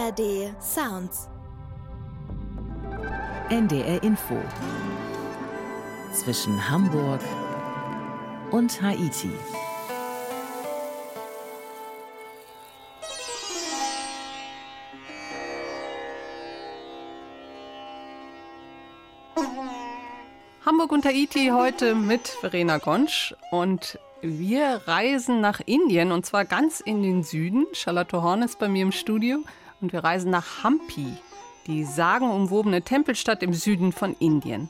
ARD Sounds. NDR Info. Zwischen Hamburg und Haiti. Hamburg und Haiti heute mit Verena Gontsch und wir reisen nach Indien und zwar ganz in den Süden. Charlotte Horn ist bei mir im Studio und wir reisen nach Hampi, die sagenumwobene Tempelstadt im Süden von Indien.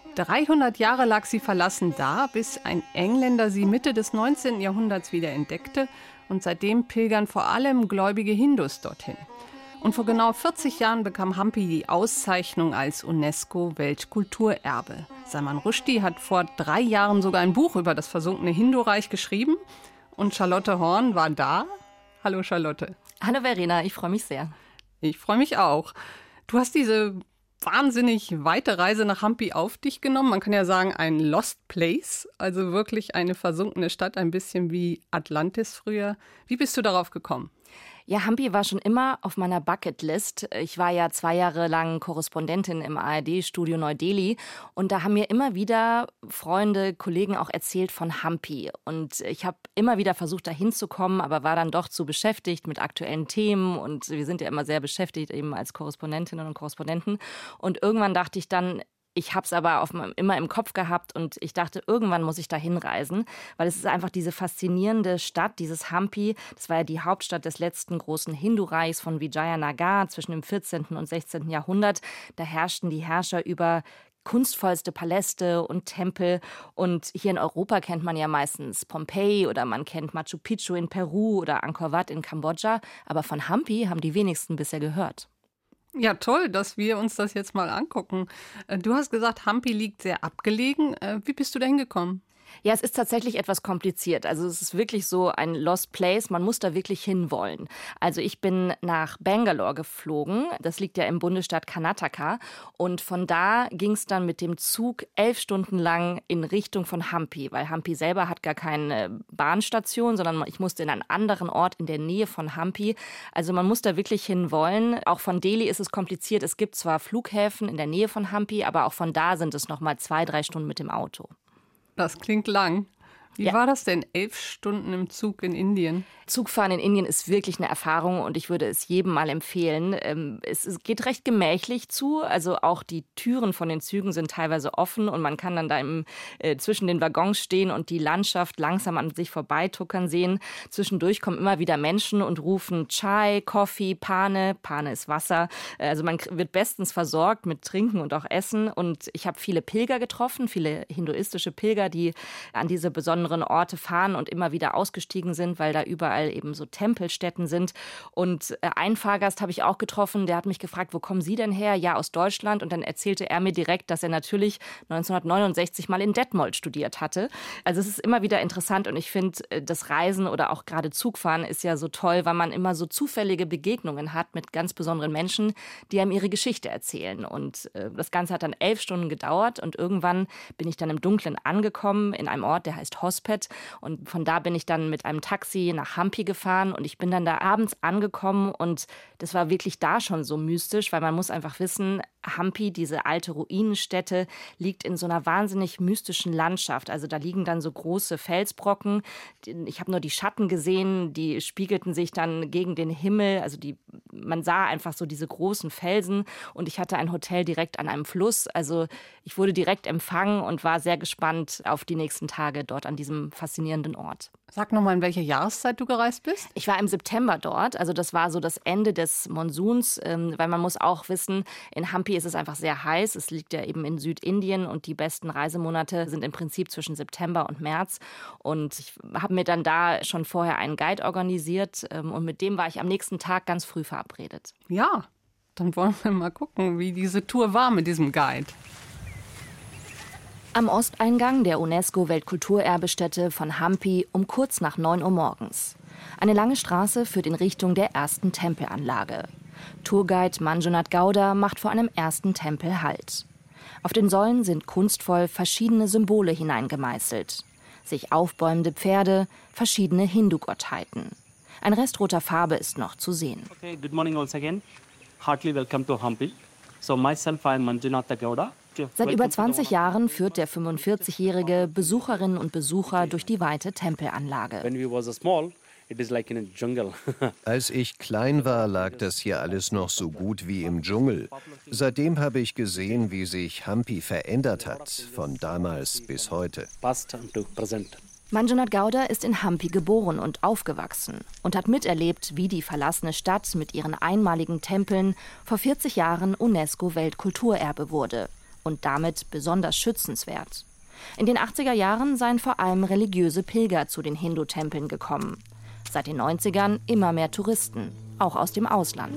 300 Jahre lag sie verlassen da, bis ein Engländer sie Mitte des 19. Jahrhunderts wieder entdeckte und seitdem pilgern vor allem gläubige Hindus dorthin. Und vor genau 40 Jahren bekam Hampi die Auszeichnung als UNESCO-Weltkulturerbe. Salman Rushdie hat vor 3 Jahren sogar ein Buch über das versunkene Hindu-Reich geschrieben. Und Charlotte Horn war da. Hallo Charlotte. Hallo Verena, ich freue mich sehr. Ich freue mich auch. Du hast diese wahnsinnig weite Reise nach Hampi auf dich genommen. Man kann ja sagen, ein Lost Place, also wirklich eine versunkene Stadt, ein bisschen wie Atlantis früher. Wie bist du darauf gekommen? Ja, Hampi war schon immer auf meiner Bucketlist. Ich war ja 2 Jahre lang Korrespondentin im ARD-Studio Neu-Delhi und da haben mir immer wieder Freunde, Kollegen auch erzählt von Hampi. Und ich habe immer wieder versucht, da hinzukommen, aber war dann doch zu beschäftigt mit aktuellen Themen und wir sind ja immer sehr beschäftigt eben als Korrespondentinnen und Korrespondenten. Und irgendwann dachte ich dann, ich habe es aber immer im Kopf gehabt und ich dachte, irgendwann muss ich da hinreisen, weil es ist einfach diese faszinierende Stadt, dieses Hampi. Das war ja die Hauptstadt des letzten großen Hindu-Reichs von Vijayanagar zwischen dem 14. und 16. Jahrhundert. Da herrschten die Herrscher über kunstvollste Paläste und Tempel. Und hier in Europa kennt man ja meistens Pompeji oder man kennt Machu Picchu in Peru oder Angkor Wat in Kambodscha. Aber von Hampi haben die wenigsten bisher gehört. Ja, toll, dass wir uns das jetzt mal angucken. Du hast gesagt, Hampi liegt sehr abgelegen. Wie bist du da hingekommen? Ja, es ist tatsächlich etwas kompliziert. Also es ist wirklich so ein Lost Place. Man muss da wirklich hinwollen. Also ich bin nach Bangalore geflogen. Das liegt ja im Bundesstaat Karnataka. Und von da ging es dann mit dem Zug 11 Stunden lang in Richtung von Hampi. Weil Hampi selber hat gar keine Bahnstation, sondern ich musste in einen anderen Ort in der Nähe von Hampi. Also man muss da wirklich hinwollen. Auch von Delhi ist es kompliziert. Es gibt zwar Flughäfen in der Nähe von Hampi, aber auch von da sind es nochmal 2-3 Stunden mit dem Auto. Das klingt lang. Wie war das denn, 11 Stunden im Zug in Indien? Zugfahren in Indien ist wirklich eine Erfahrung und ich würde es jedem mal empfehlen. Es geht recht gemächlich zu, also auch die Türen von den Zügen sind teilweise offen und man kann dann da zwischen den Waggons stehen und die Landschaft langsam an sich vorbeituckern sehen. Zwischendurch kommen immer wieder Menschen und rufen Chai, Coffee, Pane. Pane ist Wasser. Also man wird bestens versorgt mit Trinken und auch Essen und ich habe viele Pilger getroffen, viele hinduistische Pilger, die an diese besonderen Orte fahren und immer wieder ausgestiegen sind, weil da überall eben so Tempelstätten sind. Und einen Fahrgast habe ich auch getroffen, der hat mich gefragt, wo kommen Sie denn her? Ja, aus Deutschland. Und dann erzählte er mir direkt, dass er natürlich 1969 mal in Detmold studiert hatte. Also es ist immer wieder interessant und ich finde, das Reisen oder auch gerade Zugfahren ist ja so toll, weil man immer so zufällige Begegnungen hat mit ganz besonderen Menschen, die einem ihre Geschichte erzählen. Und das Ganze hat dann 11 Stunden gedauert und irgendwann bin ich dann im Dunkeln angekommen in einem Ort, der heißt Hospet. Und von da bin ich dann mit einem Taxi nach Hampi gefahren und ich bin dann da abends angekommen und das war wirklich da schon so mystisch, weil man muss einfach wissen, Hampi, diese alte Ruinenstätte, liegt in so einer wahnsinnig mystischen Landschaft. Also da liegen dann so große Felsbrocken. Ich habe nur die Schatten gesehen, die spiegelten sich dann gegen den Himmel. Also man sah einfach so diese großen Felsen und ich hatte ein Hotel direkt an einem Fluss. Also ich wurde direkt empfangen und war sehr gespannt auf die nächsten Tage dort an diesem faszinierenden Ort. Sag nochmal, in welcher Jahreszeit du gereist bist? Ich war im September dort, also das war so das Ende des Monsuns, weil man muss auch wissen, in Hampi ist es einfach sehr heiß. Es liegt ja eben in Südindien und die besten Reisemonate sind im Prinzip zwischen September und März. Und ich habe mir dann da schon vorher einen Guide organisiert und mit dem war ich am nächsten Tag ganz früh verabredet. Ja, dann wollen wir mal gucken, wie diese Tour war mit diesem Guide. Am Osteingang der UNESCO-Weltkulturerbestätte von Hampi um kurz nach 9 Uhr morgens. Eine lange Straße führt in Richtung der ersten Tempelanlage. Tourguide Manjunath Gowda macht vor einem ersten Tempel Halt. Auf den Säulen sind kunstvoll verschiedene Symbole hineingemeißelt. Sich aufbäumende Pferde, verschiedene Hindu-Gottheiten. Ein Rest roter Farbe ist noch zu sehen. Okay, good morning once again. Heartily welcome to Hampi. So myself, I am Manjunatha Gowda. Seit über 20 Jahren führt der 45-Jährige Besucherinnen und Besucher durch die weite Tempelanlage. When we was small, it is like in a jungle. Als ich klein war, lag das hier alles noch so gut wie im Dschungel. Seitdem habe ich gesehen, wie sich Hampi verändert hat, von damals bis heute. Past to present. Manjunath Gowda ist in Hampi geboren und aufgewachsen und hat miterlebt, wie die verlassene Stadt mit ihren einmaligen Tempeln vor 40 Jahren UNESCO-Weltkulturerbe wurde und damit besonders schützenswert. In den 80er Jahren seien vor allem religiöse Pilger zu den Hindu-Tempeln gekommen. Seit den 90ern immer mehr Touristen, auch aus dem Ausland.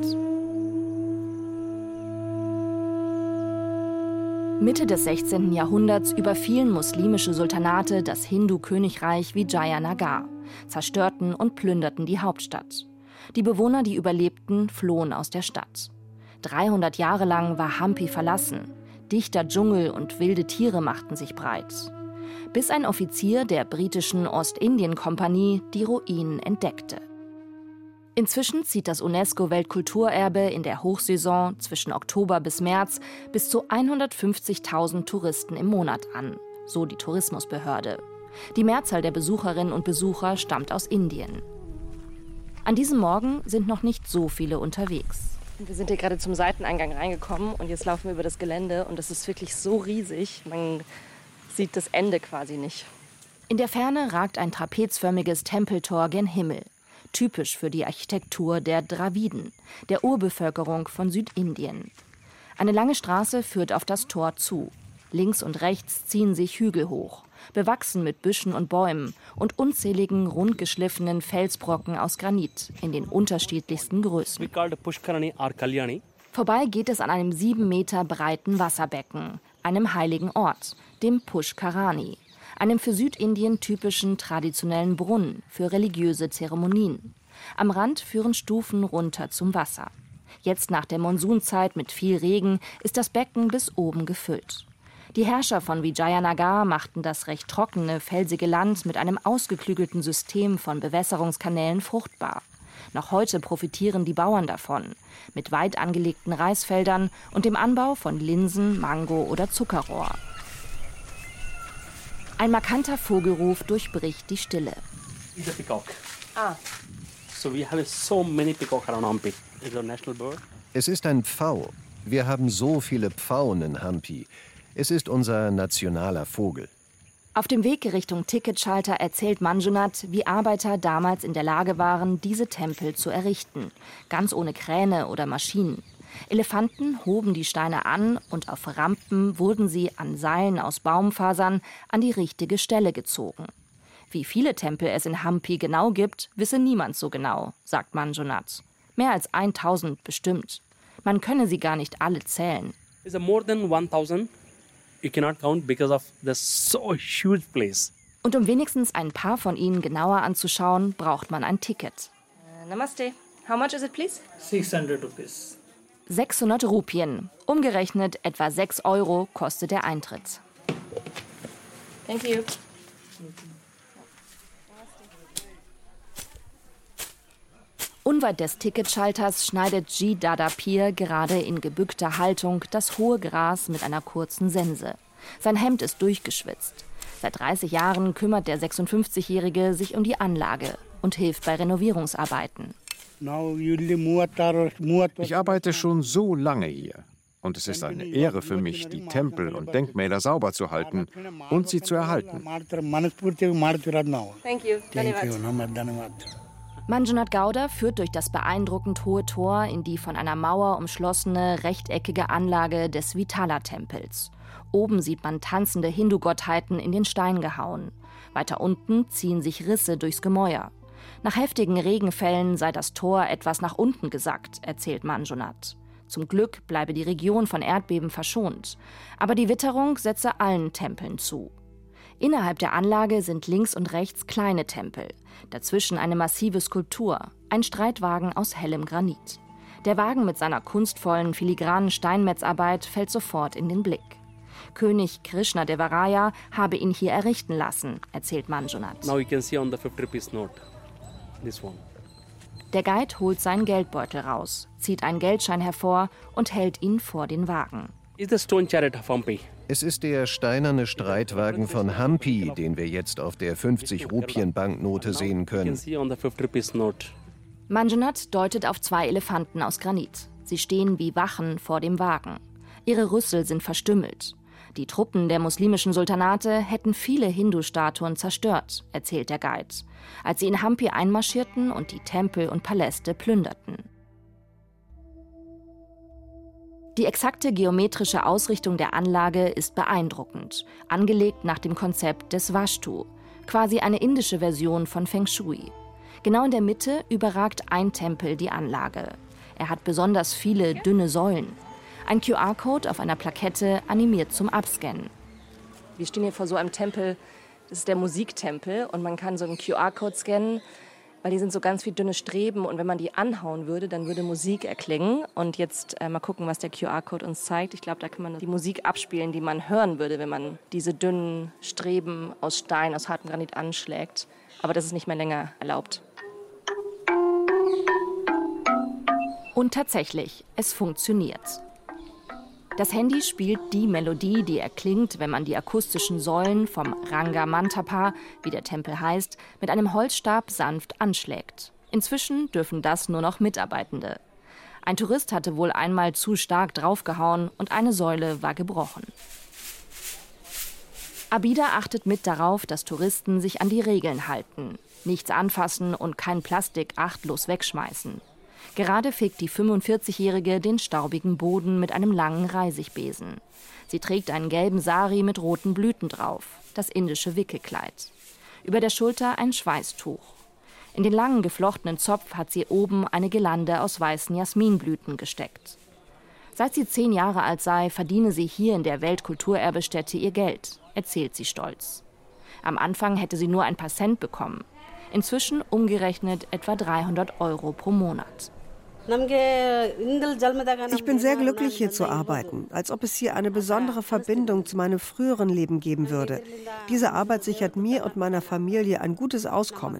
Mitte des 16. Jahrhunderts überfielen muslimische Sultanate das Hindu-Königreich Vijayanagar, zerstörten und plünderten die Hauptstadt. Die Bewohner, die überlebten, flohen aus der Stadt. 300 Jahre lang war Hampi verlassen. Dichter Dschungel und wilde Tiere machten sich breit. Bis ein Offizier der britischen Ostindien-Kompanie die Ruinen entdeckte. Inzwischen zieht das UNESCO-Weltkulturerbe in der Hochsaison zwischen Oktober bis März bis zu 150.000 Touristen im Monat an, so die Tourismusbehörde. Die Mehrzahl der Besucherinnen und Besucher stammt aus Indien. An diesem Morgen sind noch nicht so viele unterwegs. Wir sind hier gerade zum Seiteneingang reingekommen und jetzt laufen wir über das Gelände und es ist wirklich so riesig, man sieht das Ende quasi nicht. In der Ferne ragt ein trapezförmiges Tempeltor gen Himmel. Typisch für die Architektur der Draviden, der Urbevölkerung von Südindien. Eine lange Straße führt auf das Tor zu. Links und rechts ziehen sich Hügel hoch, bewachsen mit Büschen und Bäumen und unzähligen rundgeschliffenen Felsbrocken aus Granit in den unterschiedlichsten Größen. Vorbei geht es an einem 7 Meter breiten Wasserbecken, einem heiligen Ort, dem Pushkarani, einem für Südindien typischen traditionellen Brunnen für religiöse Zeremonien. Am Rand führen Stufen runter zum Wasser. Jetzt nach der Monsunzeit mit viel Regen ist das Becken bis oben gefüllt. Die Herrscher von Vijayanagar machten das recht trockene, felsige Land mit einem ausgeklügelten System von Bewässerungskanälen fruchtbar. Noch heute profitieren die Bauern davon, mit weit angelegten Reisfeldern und dem Anbau von Linsen, Mango oder Zuckerrohr. Ein markanter Vogelruf durchbricht die Stille. It's a peacock. So we have so many peacock around Hampi. It's a national bird. Es ist ein Pfau. Wir haben so viele Pfauen in Hampi. Es ist unser nationaler Vogel. Auf dem Weg Richtung Ticketschalter erzählt Manjunath, wie Arbeiter damals in der Lage waren, diese Tempel zu errichten. Ganz ohne Kräne oder Maschinen. Elefanten hoben die Steine an und auf Rampen wurden sie an Seilen aus Baumfasern an die richtige Stelle gezogen. Wie viele Tempel es in Hampi genau gibt, wisse niemand so genau, sagt Manjunath. Mehr als 1000 bestimmt. Man könne sie gar nicht alle zählen. It's more than 1000. You cannot count because of the so huge place. Und um wenigstens ein paar von ihnen genauer anzuschauen, braucht man ein Ticket. Namaste. How much is it, please? 600 rupees. 600 Rupien. Umgerechnet etwa 6 Euro kostet der Eintritt. Thank you. Unweit des Ticketschalters schneidet G. Dadapir gerade in gebückter Haltung das hohe Gras mit einer kurzen Sense. Sein Hemd ist durchgeschwitzt. Seit 30 Jahren kümmert der 56-Jährige sich um die Anlage und hilft bei Renovierungsarbeiten. Ich arbeite schon so lange hier. Und es ist eine Ehre für mich, die Tempel und Denkmäler sauber zu halten und sie zu erhalten. Thank you. Manjunath Gowda führt durch das beeindruckend hohe Tor in die von einer Mauer umschlossene, rechteckige Anlage des Vitala-Tempels. Oben sieht man tanzende Hindu-Gottheiten in den Stein gehauen. Weiter unten ziehen sich Risse durchs Gemäuer. Nach heftigen Regenfällen sei das Tor etwas nach unten gesackt, erzählt Manjunath. Zum Glück bleibe die Region von Erdbeben verschont. Aber die Witterung setze allen Tempeln zu. Innerhalb der Anlage sind links und rechts kleine Tempel. Dazwischen eine massive Skulptur, ein Streitwagen aus hellem Granit. Der Wagen mit seiner kunstvollen, filigranen Steinmetzarbeit fällt sofort in den Blick. König Krishnadevaraya habe ihn hier errichten lassen, erzählt Manjunath. Now you can see on the 50 rupees note. This one. Der Guide holt seinen Geldbeutel raus, zieht einen Geldschein hervor und hält ihn vor den Wagen. It's the stone chariot of Hampi. Es ist der steinerne Streitwagen von Hampi, den wir jetzt auf der 50-Rupien-Banknote sehen You can können. see on the 50 rupees note. Manjunath deutet auf 2 Elefanten aus Granit. Sie stehen wie Wachen vor dem Wagen. Ihre Rüssel sind verstümmelt. Die Truppen der muslimischen Sultanate hätten viele Hindu-Statuen zerstört, erzählt der Guide, als sie in Hampi einmarschierten und die Tempel und Paläste plünderten. Die exakte geometrische Ausrichtung der Anlage ist beeindruckend, angelegt nach dem Konzept des Vastu, quasi eine indische Version von Feng Shui. Genau in der Mitte überragt ein Tempel die Anlage. Er hat besonders viele dünne Säulen. Ein QR-Code auf einer Plakette animiert zum Abscannen. Wir stehen hier vor so einem Tempel, das ist der Musiktempel, und man kann so einen QR-Code scannen, weil die sind so ganz wie dünne Streben und wenn man die anhauen würde, dann würde Musik erklingen. Und jetzt mal gucken, was der QR-Code uns zeigt. Ich glaube, da kann man die Musik abspielen, die man hören würde, wenn man diese dünnen Streben aus Stein, aus hartem Granit anschlägt. Aber das ist nicht mehr länger erlaubt. Und tatsächlich, es funktioniert. Das Handy spielt die Melodie, die erklingt, wenn man die akustischen Säulen vom Ranga Mantapa, wie der Tempel heißt, mit einem Holzstab sanft anschlägt. Inzwischen dürfen das nur noch Mitarbeitende. Ein Tourist hatte wohl einmal zu stark draufgehauen und eine Säule war gebrochen. Abida achtet mit darauf, dass Touristen sich an die Regeln halten. Nichts anfassen und kein Plastik achtlos wegschmeißen. Gerade fegt die 45-Jährige den staubigen Boden mit einem langen Reisigbesen. Sie trägt einen gelben Sari mit roten Blüten drauf, das indische Wickelkleid. Über der Schulter ein Schweißtuch. In den langen geflochtenen Zopf hat sie oben eine Girlande aus weißen Jasminblüten gesteckt. Seit sie 10 Jahre alt sei, verdiene sie hier in der Weltkulturerbestätte ihr Geld, erzählt sie stolz. Am Anfang hätte sie nur ein paar Cent bekommen. Inzwischen umgerechnet etwa 300 € pro Monat. Ich bin sehr glücklich, hier zu arbeiten, als ob es hier eine besondere Verbindung zu meinem früheren Leben geben würde. Diese Arbeit sichert mir und meiner Familie ein gutes Auskommen.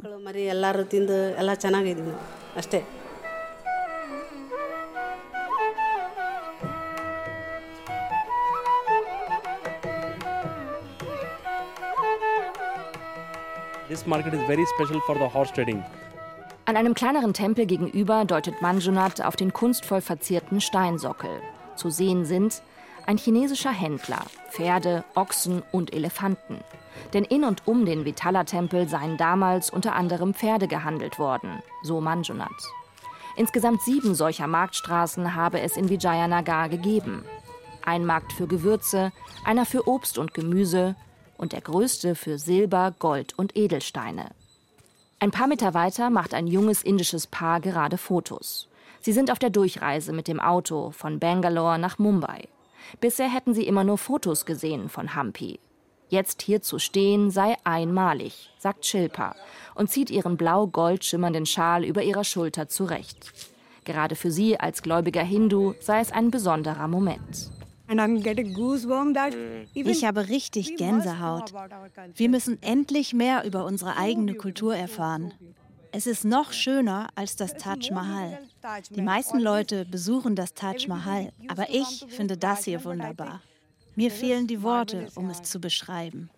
This market is very special for the horse trading. An einem kleineren Tempel gegenüber deutet Manjunath auf den kunstvoll verzierten Steinsockel. Zu sehen sind ein chinesischer Händler, Pferde, Ochsen und Elefanten. Denn in und um den Vitala-Tempel seien damals unter anderem Pferde gehandelt worden, so Manjunath. Insgesamt 7 solcher Marktstraßen habe es in Vijayanagar gegeben. Ein Markt für Gewürze, einer für Obst und Gemüse und der größte für Silber, Gold und Edelsteine. Ein paar Meter weiter macht ein junges indisches Paar gerade Fotos. Sie sind auf der Durchreise mit dem Auto von Bangalore nach Mumbai. Bisher hätten sie immer nur Fotos gesehen von Hampi. Jetzt hier zu stehen sei einmalig, sagt Shilpa und zieht ihren blau-gold schimmernden Schal über ihrer Schulter zurecht. Gerade für sie als gläubiger Hindu sei es ein besonderer Moment. Ich habe richtig Gänsehaut. Wir müssen endlich mehr über unsere eigene Kultur erfahren. Es ist noch schöner als das Taj Mahal. Die meisten Leute besuchen das Taj Mahal, aber ich finde das hier wunderbar. Mir fehlen die Worte, um es zu beschreiben.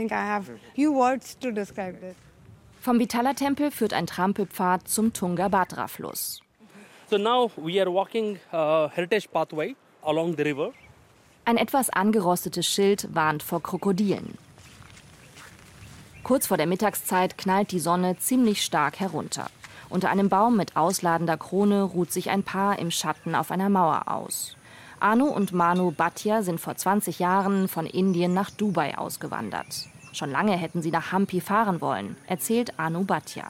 Vom Vitala-Tempel führt ein Trampelpfad zum Tungabhadra-Fluss. So now we are walking heritage pathway along the river. Ein etwas angerostetes Schild warnt vor Krokodilen. Kurz vor der Mittagszeit knallt die Sonne ziemlich stark herunter. Unter einem Baum mit ausladender Krone ruht sich ein Paar im Schatten auf einer Mauer aus. Anu und Manu Bhatia sind vor 20 Jahren von Indien nach Dubai ausgewandert. Schon lange hätten sie nach Hampi fahren wollen, erzählt Anu Bhatia.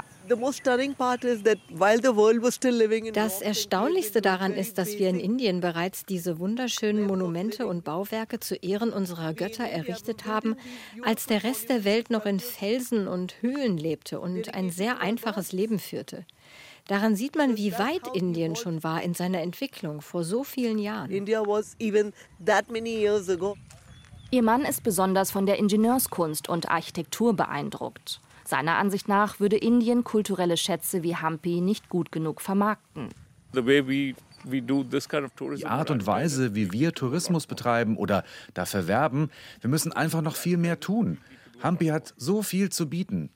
Das Erstaunlichste daran ist, dass wir in Indien bereits diese wunderschönen Monumente und Bauwerke zu Ehren unserer Götter errichtet haben, als der Rest der Welt noch in Felsen und Höhlen lebte und ein sehr einfaches Leben führte. Daran sieht man, wie weit Indien schon war in seiner Entwicklung vor so vielen Jahren. Ihr Mann ist besonders von der Ingenieurskunst und Architektur beeindruckt. Seiner Ansicht nach würde Indien kulturelle Schätze wie Hampi nicht gut genug vermarkten. Die Art und Weise, wie wir Tourismus betreiben oder dafür werben, wir müssen einfach noch viel mehr tun. Hampi hat so viel zu bieten.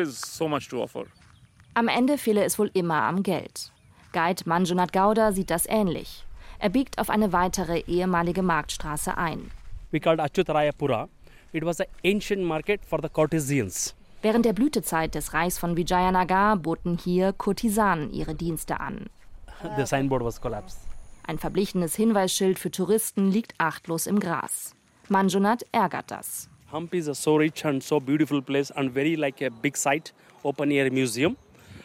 Am Ende fehle es wohl immer am Geld. Guide Manjunath Gowda sieht das ähnlich. Er biegt auf eine weitere ehemalige Marktstraße ein. We called Achyutarayapura. It was an ancient market for the courtesans. Während der Blütezeit des Reichs von Vijayanagar boten hier Kurtisanen ihre Dienste an. The signboard was collapsed. Ein verblichenes Hinweisschild für Touristen liegt achtlos im Gras. Manjunath ärgert das. Hampi is a so rich and so beautiful place and very like a big site, open air museum.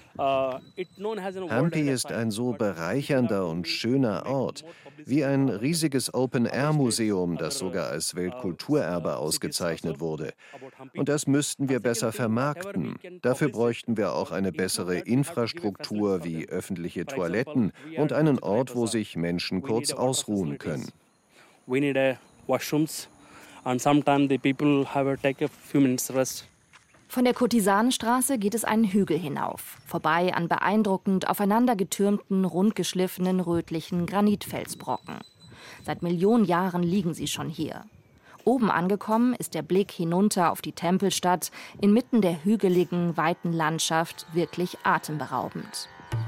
Hampi ist ein so bereichernder und schöner Ort, wie ein riesiges Open-Air-Museum, das sogar als Weltkulturerbe ausgezeichnet wurde. Und das müssten wir besser vermarkten. Dafür bräuchten wir auch eine bessere Infrastruktur wie öffentliche Toiletten und einen Ort, wo sich Menschen kurz ausruhen können. We need washrooms and sometimes the people have to take a few minutes rest. Von der Kurtisanenstraße geht es einen Hügel hinauf, vorbei an beeindruckend aufeinandergetürmten, rundgeschliffenen, rötlichen Granitfelsbrocken. Seit Millionen Jahren liegen sie schon hier. Oben angekommen ist der Blick hinunter auf die Tempelstadt, inmitten der hügeligen, weiten Landschaft wirklich atemberaubend.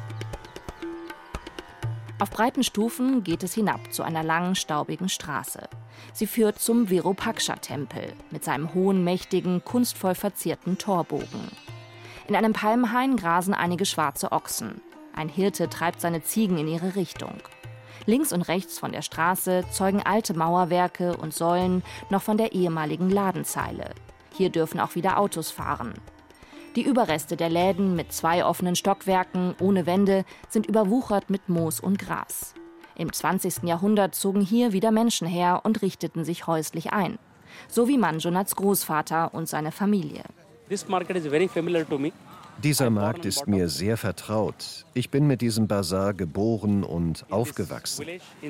Auf breiten Stufen geht es hinab zu einer langen, staubigen Straße. Sie führt zum Virupaksha-Tempel mit seinem hohen, mächtigen, kunstvoll verzierten Torbogen. In einem Palmenhain grasen einige schwarze Ochsen. Ein Hirte treibt seine Ziegen in ihre Richtung. Links und rechts von der Straße zeugen alte Mauerwerke und Säulen noch von der ehemaligen Ladenzeile. Hier dürfen auch wieder Autos fahren. Die Überreste der Läden mit 2 offenen Stockwerken ohne Wände sind überwuchert mit Moos und Gras. Im 20. Jahrhundert zogen hier wieder Menschen her und richteten sich häuslich ein. So wie Manjunaths Großvater und seine Familie. This market is very familiar to me. Dieser Markt ist mir sehr vertraut. Ich bin mit diesem Bazar geboren und aufgewachsen.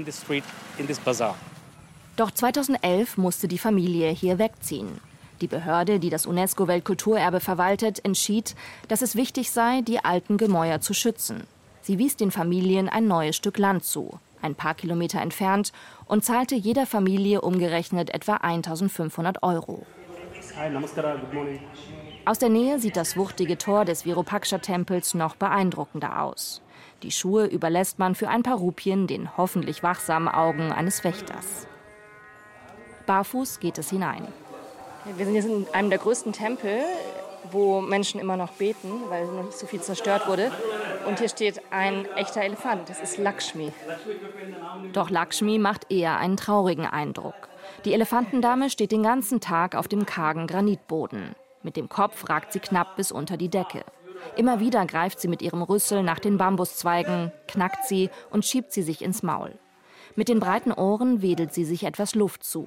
Doch 2011 musste die Familie hier wegziehen. Die Behörde, die das UNESCO-Weltkulturerbe verwaltet, entschied, dass es wichtig sei, die alten Gemäuer zu schützen. Sie wies den Familien ein neues Stück Land zu, ein paar Kilometer entfernt, und zahlte jeder Familie umgerechnet etwa 1.500 €. Hi, namaskara, good morning. Aus der Nähe sieht das wuchtige Tor des Virupaksha-Tempels noch beeindruckender aus. Die Schuhe überlässt man für ein paar Rupien den hoffentlich wachsamen Augen eines Wächters. Barfuß geht es hinein. Wir sind jetzt in einem der größten Tempel, wo Menschen immer noch beten, weil noch nicht so viel zerstört wurde. Und hier steht ein echter Elefant, das ist Lakshmi. Doch Lakshmi macht eher einen traurigen Eindruck. Die Elefantendame steht den ganzen Tag auf dem kargen Granitboden. Mit dem Kopf ragt sie knapp bis unter die Decke. Immer wieder greift sie mit ihrem Rüssel nach den Bambuszweigen, knackt sie und schiebt sie sich ins Maul. Mit den breiten Ohren wedelt sie sich etwas Luft zu.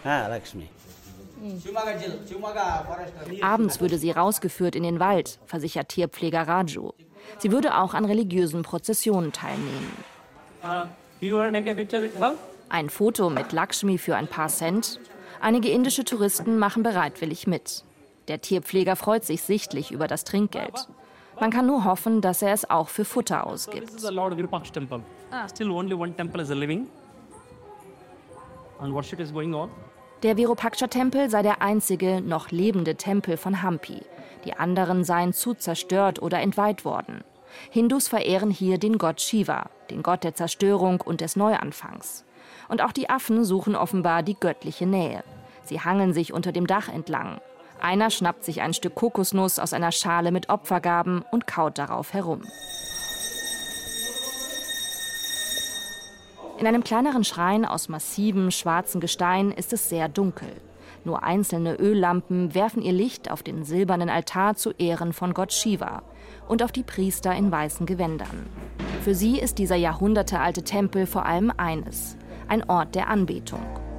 Abends würde sie rausgeführt in den Wald, versichert Tierpfleger Raju. Sie würde auch an religiösen Prozessionen teilnehmen. Ein Foto mit Lakshmi für ein paar Cent. Einige indische Touristen machen bereitwillig mit. Der Tierpfleger freut sich sichtlich über das Trinkgeld. Man kann nur hoffen, dass er es auch für Futter ausgibt. Der Virupaksha-Tempel sei der einzige noch lebende Tempel von Hampi. Die anderen seien zu zerstört oder entweiht worden. Hindus verehren hier den Gott Shiva, den Gott der Zerstörung und des Neuanfangs. Und auch die Affen suchen offenbar die göttliche Nähe. Sie hangeln sich unter dem Dach entlang. Einer schnappt sich ein Stück Kokosnuss aus einer Schale mit Opfergaben und kaut darauf herum. In einem kleineren Schrein aus massivem, schwarzem Gestein ist es sehr dunkel. Nur einzelne Öllampen werfen ihr Licht auf den silbernen Altar zu Ehren von Gott Shiva und auf die Priester in weißen Gewändern. Für sie ist dieser jahrhundertealte Tempel vor allem eines: ein Ort der Anbetung.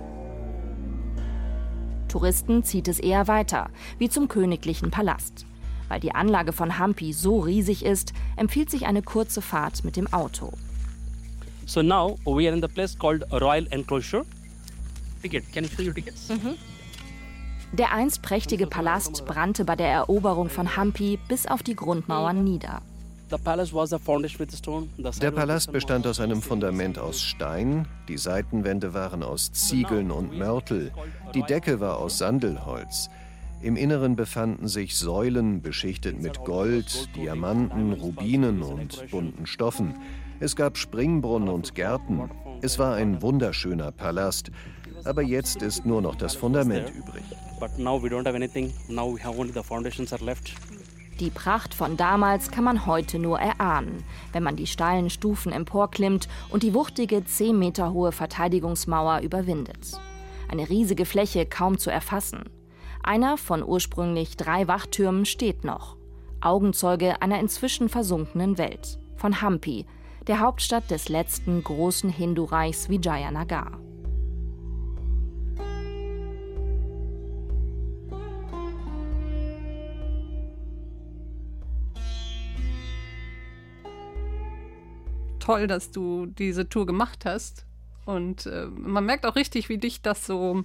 Touristen zieht es eher weiter, wie zum königlichen Palast. Weil die Anlage von Hampi so riesig ist, empfiehlt sich eine kurze Fahrt mit dem Auto. So now we are in the place called Royal Enclosure. Ticket. Can you show your tickets? Der einst prächtige Palast brannte bei der Eroberung von Hampi bis auf die Grundmauern nieder. Der Palast bestand aus einem Fundament aus Stein, die Seitenwände waren aus Ziegeln und Mörtel, die Decke war aus Sandelholz. Im Inneren befanden sich Säulen beschichtet mit Gold, Diamanten, Rubinen und bunten Stoffen. Es gab Springbrunnen und Gärten. Es war ein wunderschöner Palast. Aber jetzt ist nur noch das Fundament übrig. Die Pracht von damals kann man heute nur erahnen, wenn man die steilen Stufen emporklimmt und die wuchtige 10 Meter hohe Verteidigungsmauer überwindet. Eine riesige Fläche kaum zu erfassen. Einer von ursprünglich 3 Wachtürmen steht noch. Augenzeuge einer inzwischen versunkenen Welt. Von Hampi, der Hauptstadt des letzten großen Hindu-Reichs Vijayanagar. Toll, dass du diese Tour gemacht hast. Und man merkt auch richtig, wie dich das so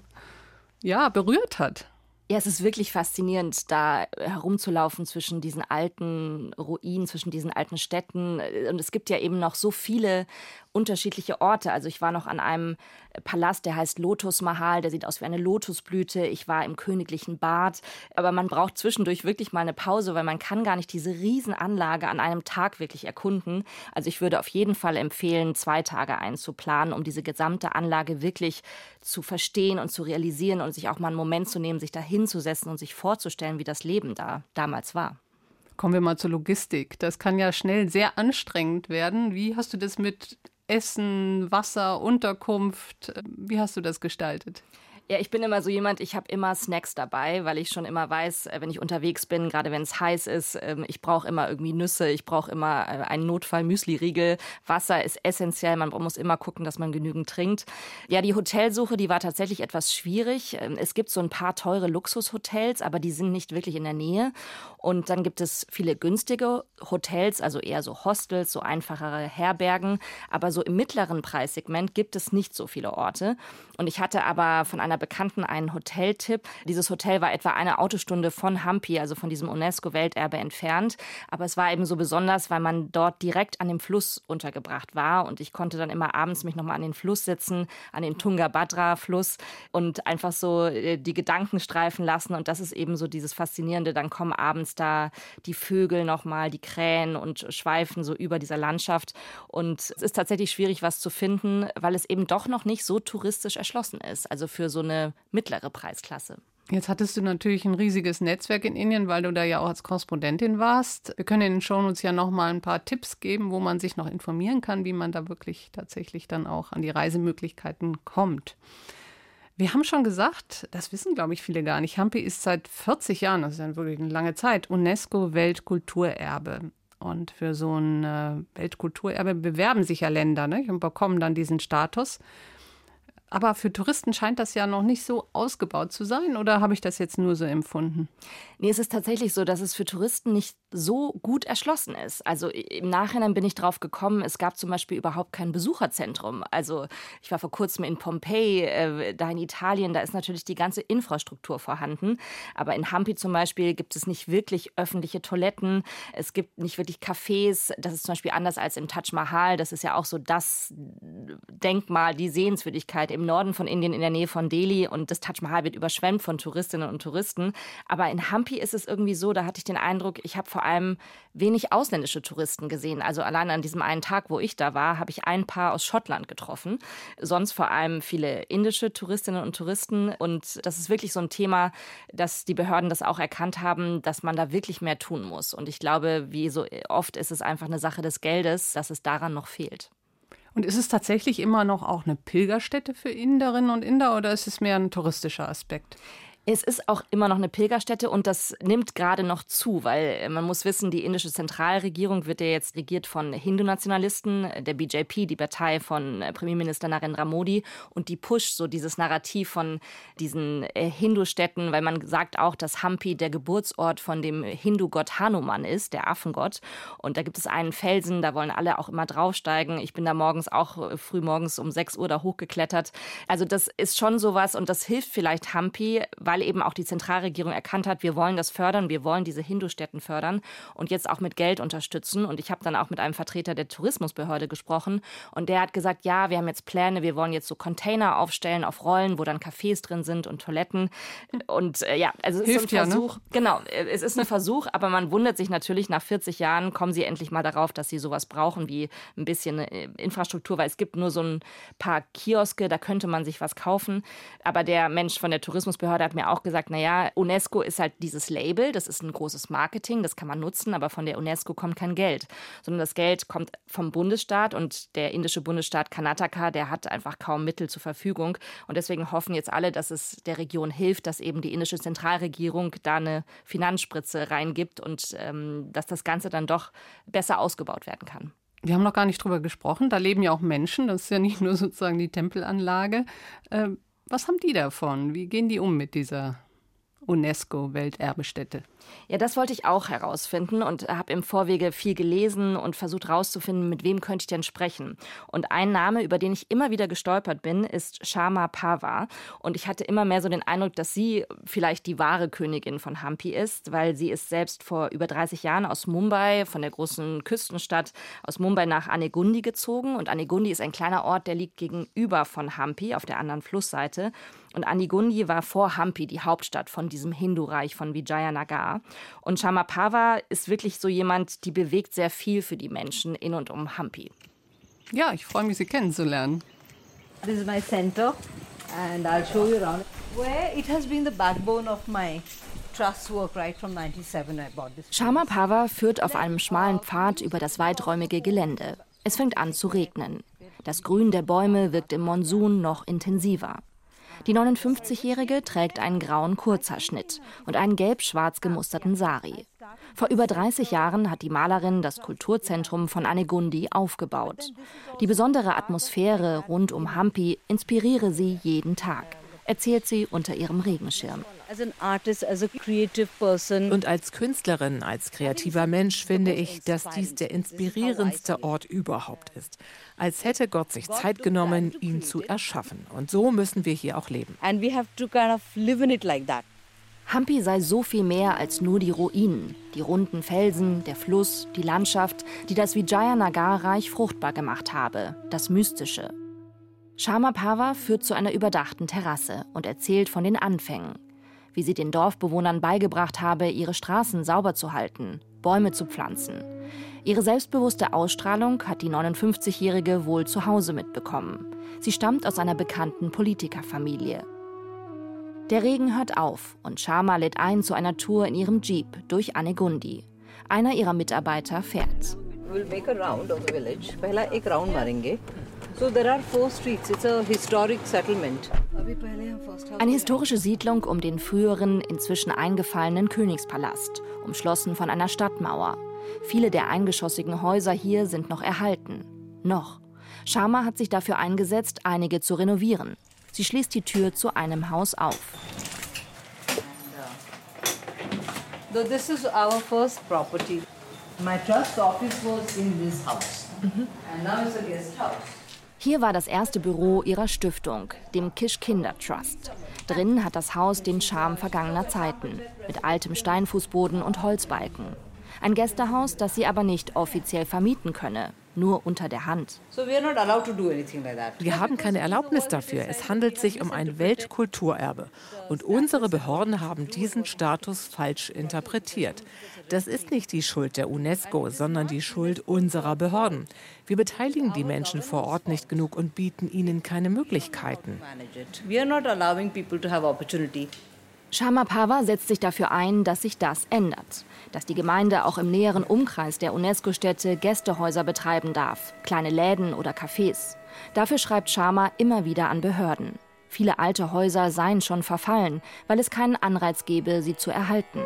berührt hat. Ja, es ist wirklich faszinierend, da herumzulaufen zwischen diesen alten Ruinen, zwischen diesen alten Städten. Und es gibt ja eben noch so viele unterschiedliche Orte. Also ich war noch an einem Palast, der heißt Lotus Mahal, der sieht aus wie eine Lotusblüte. Ich war im königlichen Bad. Aber man braucht zwischendurch wirklich mal eine Pause, weil man kann gar nicht diese Riesenanlage an einem Tag wirklich erkunden. Also ich würde auf jeden Fall empfehlen, 2 Tage einzuplanen, um diese gesamte Anlage wirklich zu verstehen und zu realisieren und sich auch mal einen Moment zu nehmen, sich da hinzusetzen und sich vorzustellen, wie das Leben da damals war. Kommen wir mal zur Logistik. Das kann ja schnell sehr anstrengend werden. Wie hast du das mit Essen, Wasser, Unterkunft, wie hast du das gestaltet? Ja, ich bin immer so jemand, ich habe immer Snacks dabei, weil ich schon immer weiß, wenn ich unterwegs bin, gerade wenn es heiß ist, ich brauche immer irgendwie Nüsse, ich brauche immer einen Notfall-Müsli-Riegel. Wasser ist essentiell, man muss immer gucken, dass man genügend trinkt. Ja, die Hotelsuche, die war tatsächlich etwas schwierig. Es gibt so ein paar teure Luxushotels, aber die sind nicht wirklich in der Nähe. Und dann gibt es viele günstige Hotels, also eher so Hostels, so einfachere Herbergen. Aber so im mittleren Preissegment gibt es nicht so viele Orte. Und ich hatte aber von einer Bekannten einen Hoteltipp. Dieses Hotel war etwa eine Autostunde von Hampi, also von diesem UNESCO-Welterbe entfernt. Aber es war eben so besonders, weil man dort direkt an dem Fluss untergebracht war. Und ich konnte dann immer abends mich nochmal an den Fluss setzen, an den Tungabhadra-Fluss und einfach so die Gedanken streifen lassen. Und das ist eben so dieses Faszinierende. Dann kommen abends da die Vögel nochmal, die Krähen und schweifen so über dieser Landschaft. Und es ist tatsächlich schwierig, was zu finden, weil es eben doch noch nicht so touristisch erschlossen ist. Also für so eine mittlere Preisklasse. Jetzt hattest du natürlich ein riesiges Netzwerk in Indien, weil du da ja auch als Korrespondentin warst. Wir können in den Shownotes ja noch mal ein paar Tipps geben, wo man sich noch informieren kann, wie man da wirklich tatsächlich dann auch an die Reisemöglichkeiten kommt. Wir haben schon gesagt, das wissen, glaube ich, viele gar nicht, Hampi ist seit 40 Jahren, das ist ja wirklich eine lange Zeit, UNESCO-Weltkulturerbe. Und für so ein Weltkulturerbe bewerben sich ja Länder, ne, und bekommen dann diesen Status. Aber für Touristen scheint das ja noch nicht so ausgebaut zu sein, oder habe ich das jetzt nur so empfunden? Nee, es ist tatsächlich so, dass es für Touristen nicht so gut erschlossen ist. Also im Nachhinein bin ich drauf gekommen, es gab zum Beispiel überhaupt kein Besucherzentrum. Also ich war vor kurzem in Pompeji, da in Italien, da ist natürlich die ganze Infrastruktur vorhanden. Aber in Hampi zum Beispiel gibt es nicht wirklich öffentliche Toiletten, es gibt nicht wirklich Cafés. Das ist zum Beispiel anders als im Taj Mahal. Das ist ja auch so das Denkmal, die Sehenswürdigkeit im Norden von Indien, in der Nähe von Delhi. Und das Taj Mahal wird überschwemmt von Touristinnen und Touristen. Aber in Hampi ist es irgendwie so, da hatte ich den Eindruck, ich habe vor allem wenig ausländische Touristen gesehen. Also allein an diesem einen Tag, wo ich da war, habe ich ein Paar aus Schottland getroffen. Sonst vor allem viele indische Touristinnen und Touristen. Und das ist wirklich so ein Thema, dass die Behörden das auch erkannt haben, dass man da wirklich mehr tun muss. Und ich glaube, wie so oft ist es einfach eine Sache des Geldes, dass es daran noch fehlt. Und ist es tatsächlich immer noch auch eine Pilgerstätte für Inderinnen und Inder oder ist es mehr ein touristischer Aspekt? Es ist auch immer noch eine Pilgerstätte und das nimmt gerade noch zu, weil man muss wissen, die indische Zentralregierung wird ja jetzt regiert von Hindu-Nationalisten, der BJP, die Partei von Premierminister Narendra Modi, und die pusht so dieses Narrativ von diesen Hindu-Städten, weil man sagt auch, dass Hampi der Geburtsort von dem Hindu-Gott Hanuman ist, der Affengott. Und da gibt es einen Felsen, da wollen alle auch immer draufsteigen. Ich bin da frühmorgens um 6 Uhr da hochgeklettert. Also das ist schon sowas und das hilft vielleicht Hampi, weil weil eben auch die Zentralregierung erkannt hat, wir wollen das fördern, wir wollen diese Hindu-Stätten fördern und jetzt auch mit Geld unterstützen. Und ich habe dann auch mit einem Vertreter der Tourismusbehörde gesprochen und der hat gesagt, ja, wir haben jetzt Pläne, wir wollen jetzt so Container aufstellen auf Rollen, wo dann Cafés drin sind und Toiletten. Und also es ist ein Versuch. Ne? Genau, es ist ein Versuch, aber man wundert sich natürlich, nach 40 Jahren kommen sie endlich mal darauf, dass sie sowas brauchen wie ein bisschen Infrastruktur, weil es gibt nur so ein paar Kioske, da könnte man sich was kaufen. Aber der Mensch von der Tourismusbehörde hat mir auch gesagt, naja, UNESCO ist halt dieses Label, das ist ein großes Marketing, das kann man nutzen, aber von der UNESCO kommt kein Geld, sondern das Geld kommt vom Bundesstaat und der indische Bundesstaat Karnataka, der hat einfach kaum Mittel zur Verfügung und deswegen hoffen jetzt alle, dass es der Region hilft, dass eben die indische Zentralregierung da eine Finanzspritze reingibt und dass das Ganze dann doch besser ausgebaut werden kann. Wir haben noch gar nicht drüber gesprochen. Da leben ja auch Menschen. Das ist ja nicht nur sozusagen die Tempelanlage. Was haben die davon? Wie gehen die um mit dieser UNESCO-Welterbestätte? Ja, das wollte ich auch herausfinden und habe im Vorwege viel gelesen und versucht herauszufinden, mit wem könnte ich denn sprechen. Und ein Name, über den ich immer wieder gestolpert bin, ist Sharma Pawar. Und ich hatte immer mehr so den Eindruck, dass sie vielleicht die wahre Königin von Hampi ist, weil sie ist selbst vor über 30 Jahren aus Mumbai, von der großen Küstenstadt, aus Mumbai nach Anegundi gezogen. Und Anegundi ist ein kleiner Ort, der liegt gegenüber von Hampi, auf der anderen Flussseite. Und Anegundi war vor Hampi die Hauptstadt von diesem Hindu-Reich von Vijayanagar. Und Sharma Pawar ist wirklich so jemand, die bewegt sehr viel für die Menschen in und um Hampi. Ja, ich freue mich, Sie kennenzulernen. This is my center and I'll show you around. Where it has been the backbone of my trust work right from 1997 I bought this. Sharma Pawar führt auf einem schmalen Pfad über das weiträumige Gelände. Es fängt an zu regnen. Das Grün der Bäume wirkt im Monsun noch intensiver. Die 59-Jährige trägt einen grauen Kurzhaarschnitt und einen gelb-schwarz gemusterten Sari. Vor über 30 Jahren hat die Malerin das Kulturzentrum von Anegundi aufgebaut. Die besondere Atmosphäre rund um Hampi inspiriere sie jeden Tag, erzählt sie unter ihrem Regenschirm. Und als Künstlerin, als kreativer Mensch finde ich, dass dies der inspirierendste Ort überhaupt ist. Als hätte Gott sich Zeit genommen, ihn zu erschaffen. Und so müssen wir hier auch leben. Hampi sei so viel mehr als nur die Ruinen, die runden Felsen, der Fluss, die Landschaft, die das Vijayanagar-Reich fruchtbar gemacht habe, das Mystische. Sharma Pawar führt zu einer überdachten Terrasse und erzählt von den Anfängen, wie sie den Dorfbewohnern beigebracht habe, ihre Straßen sauber zu halten, Bäume zu pflanzen. Ihre selbstbewusste Ausstrahlung hat die 59-Jährige wohl zu Hause mitbekommen. Sie stammt aus einer bekannten Politikerfamilie. Der Regen hört auf und Sharma lädt ein zu einer Tour in ihrem Jeep durch Anegundi. Einer ihrer Mitarbeiter fährt. We'll make a round of the village. Pehla ek round marenge. So there are 4 streets. It's a historic settlement. Eine historische Siedlung um den früheren, inzwischen eingefallenen Königspalast, umschlossen von einer Stadtmauer. Viele der eingeschossigen Häuser hier sind noch erhalten. Noch. Sharma hat sich dafür eingesetzt, einige zu renovieren. Sie schließt die Tür zu einem Haus auf. So this is our first property. My trust office was in this house. And now it's a guest house. Hier war das erste Büro ihrer Stiftung, dem Kish-Kinder Trust. Drin hat das Haus den Charme vergangener Zeiten, mit altem Steinfußboden und Holzbalken. Ein Gästehaus, das sie aber nicht offiziell vermieten könne, nur unter der Hand. Wir haben keine Erlaubnis dafür. Es handelt sich um ein Weltkulturerbe. Und unsere Behörden haben diesen Status falsch interpretiert. Das ist nicht die Schuld der UNESCO, sondern die Schuld unserer Behörden. Wir beteiligen die Menschen vor Ort nicht genug und bieten ihnen keine Möglichkeiten. Sharma Pawar setzt sich dafür ein, dass sich das ändert. Dass die Gemeinde auch im näheren Umkreis der UNESCO-Stätte Gästehäuser betreiben darf, kleine Läden oder Cafés. Dafür schreibt Sharma immer wieder an Behörden. Viele alte Häuser seien schon verfallen, weil es keinen Anreiz gebe, sie zu erhalten.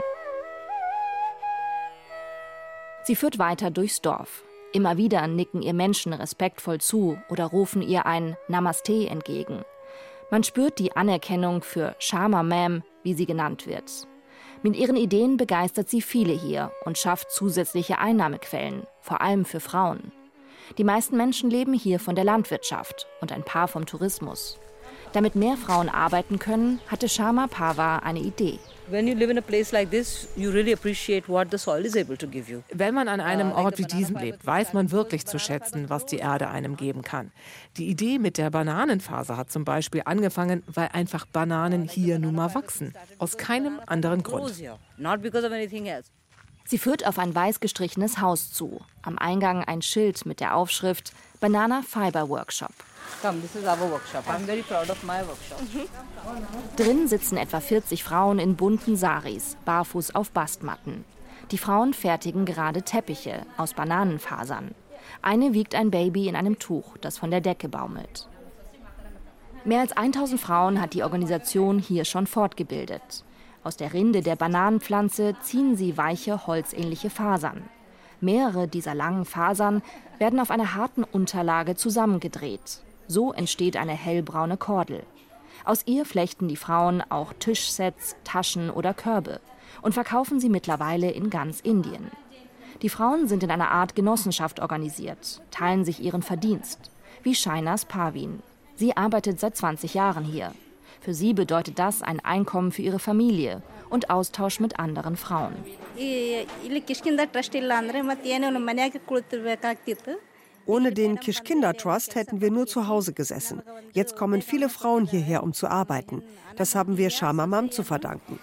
Sie führt weiter durchs Dorf. Immer wieder nicken ihr Menschen respektvoll zu oder rufen ihr ein Namaste entgegen. Man spürt die Anerkennung für Sharma Ma'am, wie sie genannt wird. Mit ihren Ideen begeistert sie viele hier und schafft zusätzliche Einnahmequellen, vor allem für Frauen. Die meisten Menschen leben hier von der Landwirtschaft und ein paar vom Tourismus. Damit mehr Frauen arbeiten können, hatte Sharma Pava eine Idee. Wenn man an einem Ort wie diesem lebt, weiß man wirklich zu schätzen, was die Erde einem geben kann. Die Idee mit der Bananenfaser hat zum Beispiel angefangen, weil einfach Bananen hier nun mal wachsen. Aus keinem anderen Grund. Sie führt auf ein weiß gestrichenes Haus zu. Am Eingang ein Schild mit der Aufschrift Banana Fiber Workshop. Come, this is our workshop. I'm very proud of my workshop. Drin sitzen etwa 40 Frauen in bunten Saris, barfuß auf Bastmatten. Die Frauen fertigen gerade Teppiche aus Bananenfasern. Eine wiegt ein Baby in einem Tuch, das von der Decke baumelt. Mehr als 1000 Frauen hat die Organisation hier schon fortgebildet. Aus der Rinde der Bananenpflanze ziehen sie weiche, holzähnliche Fasern. Mehrere dieser langen Fasern werden auf einer harten Unterlage zusammengedreht. So entsteht eine hellbraune Kordel. Aus ihr flechten die Frauen auch Tischsets, Taschen oder Körbe und verkaufen sie mittlerweile in ganz Indien. Die Frauen sind in einer Art Genossenschaft organisiert, teilen sich ihren Verdienst, wie Shainas Parveen. Sie arbeitet seit 20 Jahren hier. Für sie bedeutet das ein Einkommen für ihre Familie und Austausch mit anderen Frauen. Ohne den Kishkinda Trust hätten wir nur zu Hause gesessen. Jetzt kommen viele Frauen hierher, um zu arbeiten. Das haben wir Sharma Mam zu verdanken.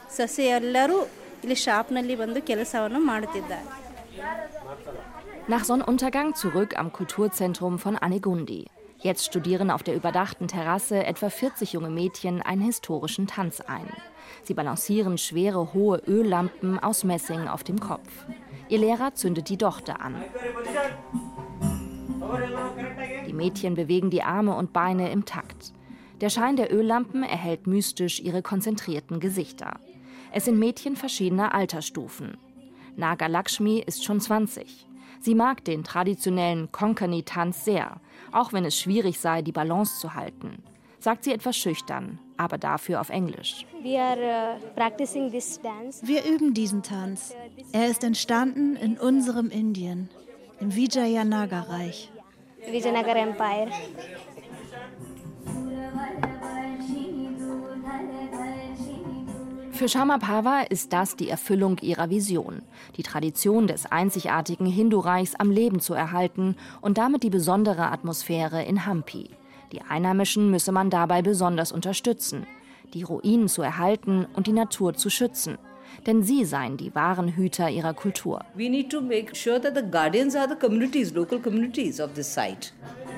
Nach Sonnenuntergang zurück am Kulturzentrum von Anegundi. Jetzt studieren auf der überdachten Terrasse etwa 40 junge Mädchen einen historischen Tanz ein. Sie balancieren schwere, hohe Öllampen aus Messing auf dem Kopf. Ihr Lehrer zündet die Dochte an. Die Mädchen bewegen die Arme und Beine im Takt. Der Schein der Öllampen erhellt mystisch ihre konzentrierten Gesichter. Es sind Mädchen verschiedener Altersstufen. Naga Lakshmi ist schon 20. Sie mag den traditionellen Konkani-Tanz sehr, auch wenn es schwierig sei, die Balance zu halten. Sagt sie etwas schüchtern, aber dafür auf Englisch. Wir üben diesen Tanz. Er ist entstanden in unserem Indien, im Vijayanagar-Reich. Vijayanagar Empire. Für Sharma Pava ist das die Erfüllung ihrer Vision, die Tradition des einzigartigen Hindu-Reichs am Leben zu erhalten und damit die besondere Atmosphäre in Hampi. Die Einheimischen müsse man dabei besonders unterstützen, die Ruinen zu erhalten und die Natur zu schützen. Denn sie seien die wahren Hüter ihrer Kultur. We need to make sure that the guardians are the communities, local communities of this site.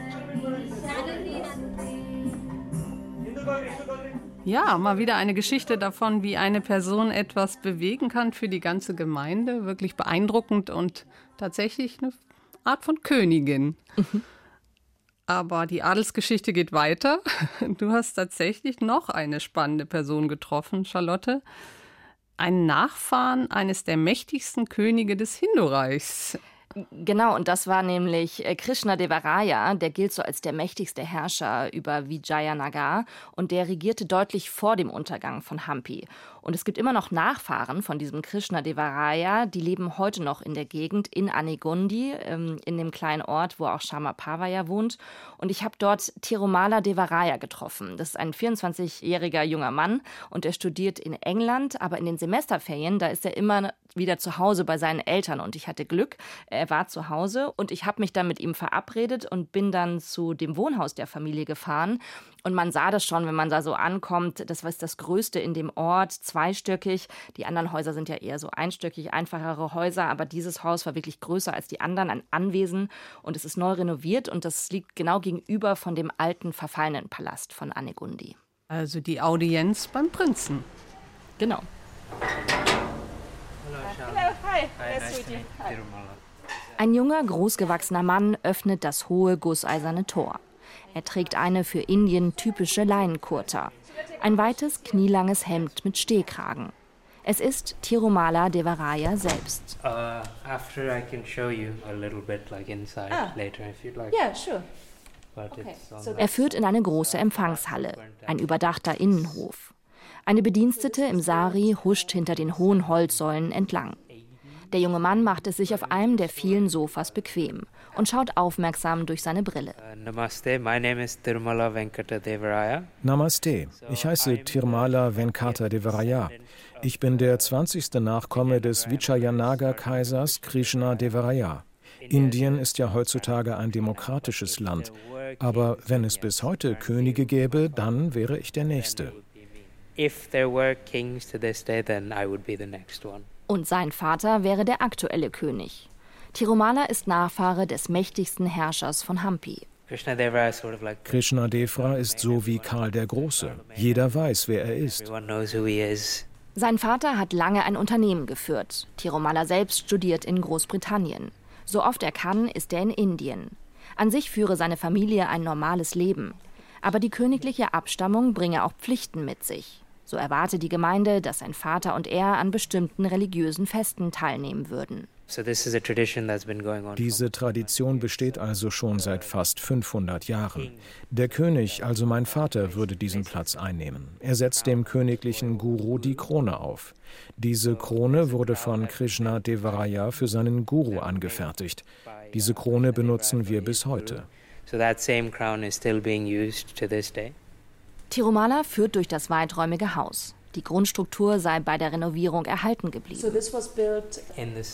Ja, mal wieder eine Geschichte davon, wie eine Person etwas bewegen kann für die ganze Gemeinde. Wirklich beeindruckend und tatsächlich eine Art von Königin. Aber die Adelsgeschichte geht weiter. Du hast tatsächlich noch eine spannende Person getroffen, Charlotte. Einen Nachfahren eines der mächtigsten Könige des Hindu-Reichs. Genau, und das war nämlich Krishnadevaraja, der gilt so als der mächtigste Herrscher über Vijayanagar und der regierte deutlich vor dem Untergang von Hampi. Und es gibt immer noch Nachfahren von diesem Krishnadevaraja, die leben heute noch in der Gegend in Anegundi, in dem kleinen Ort, wo auch Sharma Pava wohnt. Und ich habe dort Tirumala Devaraja getroffen. Das ist ein 24-jähriger junger Mann und er studiert in England, aber in den Semesterferien, da ist er immer wieder zu Hause bei seinen Eltern. Und ich hatte Glück, er war zu Hause und ich habe mich dann mit ihm verabredet und bin dann zu dem Wohnhaus der Familie gefahren. Und man sah das schon, wenn man da so ankommt, das war das Größte in dem Ort, zweistöckig. Die anderen Häuser sind ja eher so einstöckig, einfachere Häuser, aber dieses Haus war wirklich größer als die anderen, ein Anwesen. Und es ist neu renoviert und das liegt genau gegenüber von dem alten, verfallenen Palast von Anegundi. Also die Audienz beim Prinzen. Genau. Ein junger, großgewachsener Mann öffnet das hohe, gusseiserne Tor. Er trägt eine für Indien typische Leinenkurta. Ein weites, knielanges Hemd mit Stehkragen. Es ist Tirumala Devaraja selbst. After I can show you a little bit like inside later if you'd like. Yeah, sure. Er führt in eine große Empfangshalle, ein überdachter Innenhof. Eine Bedienstete im Sari huscht hinter den hohen Holzsäulen entlang. Der junge Mann macht es sich auf einem der vielen Sofas bequem und schaut aufmerksam durch seine Brille. Namaste, my name is Tirumala Venkata Devaraya. Namaste, ich heiße Tirumala Venkata Devaraya. Ich bin der 20. Nachkomme des Vijayanagar-Kaisers Krishna Devaraya. Indien ist ja heutzutage ein demokratisches Land. Aber wenn es bis heute Könige gäbe, dann wäre ich der Nächste. Und sein Vater wäre der aktuelle König. Tirumala ist Nachfahre des mächtigsten Herrschers von Hampi. Krishnadeva ist so wie Karl der Große. Jeder weiß, wer er ist. Sein Vater hat lange ein Unternehmen geführt. Tirumala selbst studiert in Großbritannien. So oft er kann, ist er in Indien. An sich führe seine Familie ein normales Leben. Aber die königliche Abstammung bringe auch Pflichten mit sich. So erwarte die Gemeinde, dass sein Vater und er an bestimmten religiösen Festen teilnehmen würden. Diese Tradition besteht also schon seit fast 500 Jahren. Der König, also mein Vater, würde diesen Platz einnehmen. Er setzt dem königlichen Guru die Krone auf. Diese Krone wurde von Krishna Devaraya für seinen Guru angefertigt. Diese Krone benutzen wir bis heute. Tirumala führt durch das weiträumige Haus. Die Grundstruktur sei bei der Renovierung erhalten geblieben. So this was built in the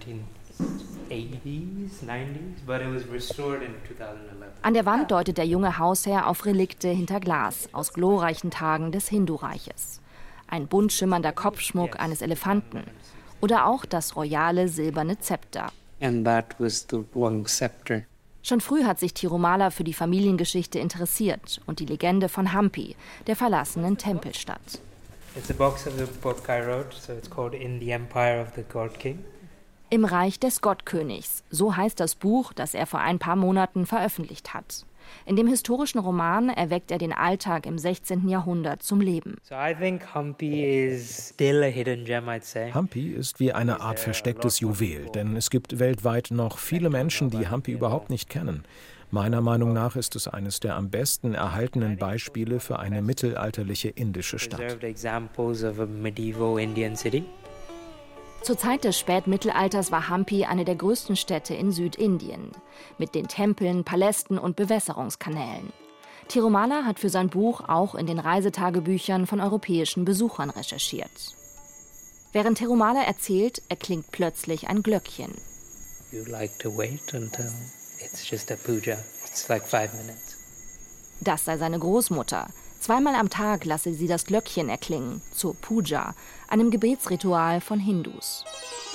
1780s, 90s, but it was restored in 2011. An der Wand deutet der junge Hausherr auf Relikte hinter Glas aus glorreichen Tagen des Hindu-Reiches. Ein bunt schimmernder Kopfschmuck eines Elefanten oder auch das royale silberne Zepter. And that was the one scepter. Schon früh hat sich Tirumala für die Familiengeschichte interessiert und die Legende von Hampi, der verlassenen Tempelstadt. It's a box of the book I wrote, so it's called In the Empire of the God King. Im Reich des Gottkönigs, so heißt das Buch, das er vor ein paar Monaten veröffentlicht hat. In dem historischen Roman erweckt er den Alltag im 16. Jahrhundert zum Leben. So I think Hampi is still a hidden gem, I'd say. Hampi ist wie eine Art verstecktes Juwel, denn es gibt weltweit noch viele Menschen, die Hampi überhaupt nicht kennen. Meiner Meinung nach ist es eines der am besten erhaltenen Beispiele für eine mittelalterliche indische Stadt. Zur Zeit des Spätmittelalters war Hampi eine der größten Städte in Südindien, mit den Tempeln, Palästen und Bewässerungskanälen. Tirumala hat für sein Buch auch in den Reisetagebüchern von europäischen Besuchern recherchiert. Während Tirumala erzählt, erklingt plötzlich ein Glöckchen. Das sei seine Großmutter. Zweimal am Tag lasse sie das Glöckchen erklingen, zur Puja, einem Gebetsritual von Hindus.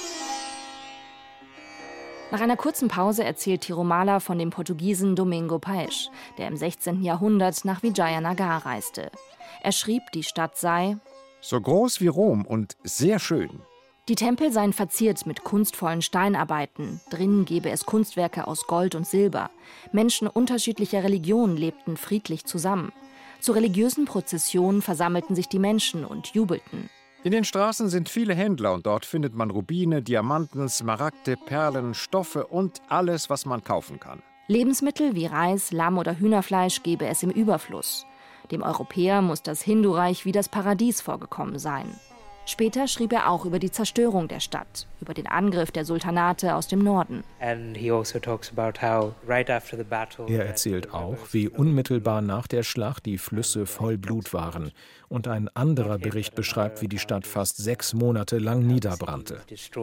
Nach einer kurzen Pause erzählt Tirumala von dem Portugiesen Domingo Paes, der im 16. Jahrhundert nach Vijayanagar reiste. Er schrieb, die Stadt sei so groß wie Rom und sehr schön. Die Tempel seien verziert mit kunstvollen Steinarbeiten. Drinnen gebe es Kunstwerke aus Gold und Silber. Menschen unterschiedlicher Religionen lebten friedlich zusammen. Zu religiösen Prozessionen versammelten sich die Menschen und jubelten. In den Straßen sind viele Händler und dort findet man Rubine, Diamanten, Smaragde, Perlen, Stoffe und alles, was man kaufen kann. Lebensmittel wie Reis, Lamm oder Hühnerfleisch gebe es im Überfluss. Dem Europäer muss das Hindu-Reich wie das Paradies vorgekommen sein. Später schrieb er auch über die Zerstörung der Stadt, über den Angriff der Sultanate aus dem Norden. Er erzählt auch, wie unmittelbar nach der Schlacht die Flüsse voll Blut waren. Und ein anderer Bericht beschreibt, wie die Stadt fast 6 Monate lang niederbrannte.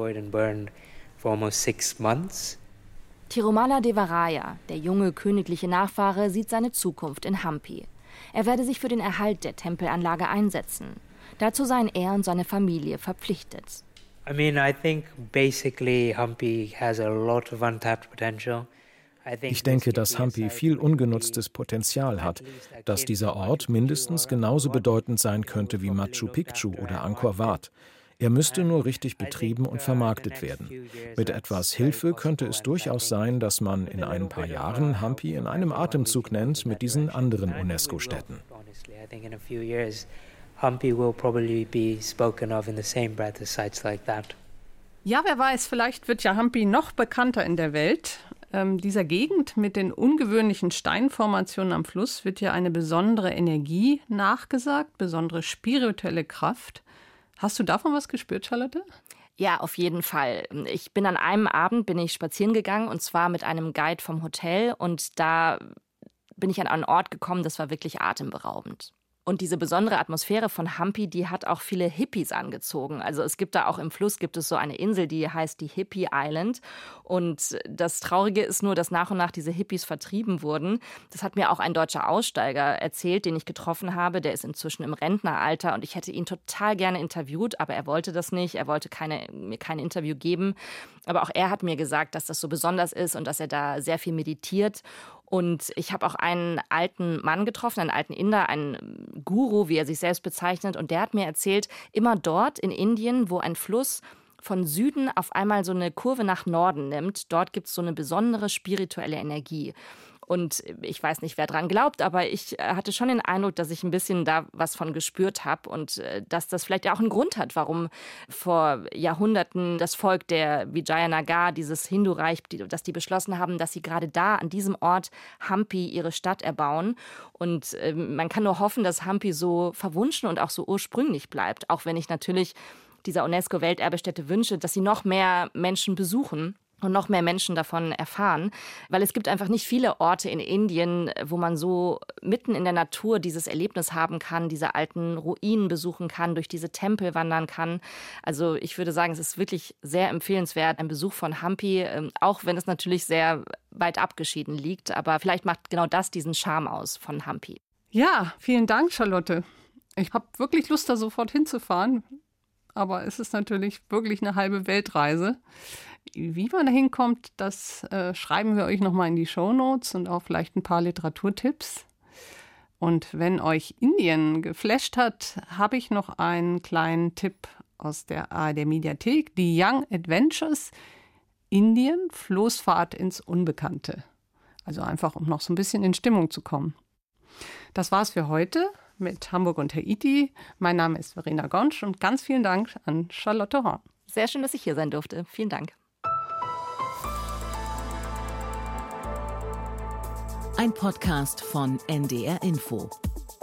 Tirumala Devaraya, der junge königliche Nachfahre, sieht seine Zukunft in Hampi. Er werde sich für den Erhalt der Tempelanlage einsetzen. Dazu seien er und seine Familie verpflichtet. Ich denke, dass Hampi viel ungenutztes Potenzial hat, dass dieser Ort mindestens genauso bedeutend sein könnte wie Machu Picchu oder Angkor Wat. Er müsste nur richtig betrieben und vermarktet werden. Mit etwas Hilfe könnte es durchaus sein, dass man in ein paar Jahren Hampi in einem Atemzug nennt mit diesen anderen UNESCO-Städten. Hampi will probably be spoken of in the same breath as sites like that. Ja, wer weiß, vielleicht wird ja Hampi noch bekannter in der Welt. Dieser Gegend mit den ungewöhnlichen Steinformationen am Fluss wird ja eine besondere Energie nachgesagt, besondere spirituelle Kraft. Hast du davon was gespürt, Charlotte? Ja, auf jeden Fall. Ich bin an einem Abend spazieren gegangen und zwar mit einem Guide vom Hotel und da bin ich an einen Ort gekommen, das war wirklich atemberaubend. Und diese besondere Atmosphäre von Hampi, die hat auch viele Hippies angezogen. Also es gibt da auch im Fluss gibt es so eine Insel, die heißt die Hippie Island. Und das Traurige ist nur, dass nach und nach diese Hippies vertrieben wurden. Das hat mir auch ein deutscher Aussteiger erzählt, den ich getroffen habe. Der ist inzwischen im Rentneralter und ich hätte ihn total gerne interviewt, aber er wollte das nicht. Er wollte mir kein Interview geben. Aber auch er hat mir gesagt, dass das so besonders ist und dass er da sehr viel meditiert. Und ich habe auch einen alten Mann getroffen, einen alten Inder, einen Guru, wie er sich selbst bezeichnet. Und der hat mir erzählt, immer dort in Indien, wo ein Fluss von Süden auf einmal so eine Kurve nach Norden nimmt, dort gibt es so eine besondere spirituelle Energie. Und ich weiß nicht, wer dran glaubt, aber ich hatte schon den Eindruck, dass ich ein bisschen da was von gespürt habe und dass das vielleicht auch einen Grund hat, warum vor Jahrhunderten das Volk der Vijayanagar, dieses Hindu-Reich, dass die beschlossen haben, dass sie gerade da an diesem Ort Hampi ihre Stadt erbauen. Und man kann nur hoffen, dass Hampi so verwunschen und auch so ursprünglich bleibt, auch wenn ich natürlich dieser UNESCO-Welterbestätte wünsche, dass sie noch mehr Menschen besuchen. Und noch mehr Menschen davon erfahren, weil es gibt einfach nicht viele Orte in Indien, wo man so mitten in der Natur dieses Erlebnis haben kann, diese alten Ruinen besuchen kann, durch diese Tempel wandern kann. Also ich würde sagen, es ist wirklich sehr empfehlenswert, ein Besuch von Hampi, auch wenn es natürlich sehr weit abgeschieden liegt. Aber vielleicht macht genau das diesen Charme aus von Hampi. Ja, vielen Dank, Charlotte. Ich habe wirklich Lust, da sofort hinzufahren. Aber es ist natürlich wirklich eine halbe Weltreise. Wie man da hinkommt, das schreiben wir euch nochmal in die Shownotes und auch vielleicht ein paar Literaturtipps. Und wenn euch Indien geflasht hat, habe ich noch einen kleinen Tipp aus der ARD-Mediathek. Die Young Adventures Indien, Floßfahrt ins Unbekannte. Also einfach, um noch so ein bisschen in Stimmung zu kommen. Das war's für heute mit Hamburg und Haiti. Mein Name ist Verena Gonsch und ganz vielen Dank an Charlotte Horn. Sehr schön, dass ich hier sein durfte. Vielen Dank. Ein Podcast von NDR Info.